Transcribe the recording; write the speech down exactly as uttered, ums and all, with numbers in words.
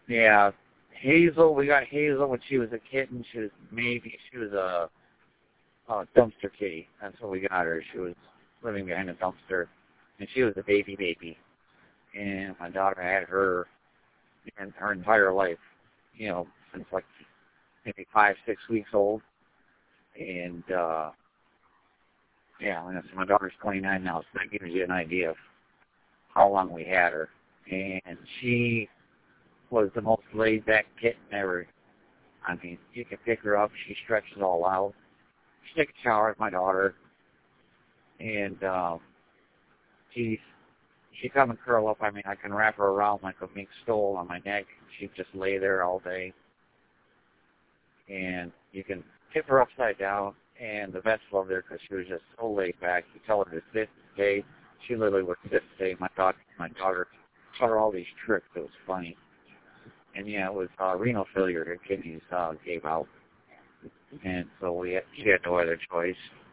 Yeah, Hazel. We got Hazel when she was a kitten. She was maybe she was a, a dumpster kitty. That's what we got her. She was living behind a dumpster, and she was a baby baby. And my daughter had her in her entire life. You know, since like maybe five, six weeks old. And uh, yeah, and so my daughter's twenty-nine now, so that gives you an idea of how long we had her. And she was the most laid-back kitten ever. I mean, you can pick her up, she stretches all out. She takes a shower with my daughter, and uh, she she come and curl up. I mean, I can wrap her around like a mink stole on my neck. She'd just lay there all day. And you can tip her upside down, and the vets loved her because she was just so laid back. You tell her to sit, stay. She literally would sit, stay. My daughter, my daughter taught her all these tricks. It was funny. And yeah, it was uh, renal failure. Her kidneys uh, gave out, and so we had, she had no other choice.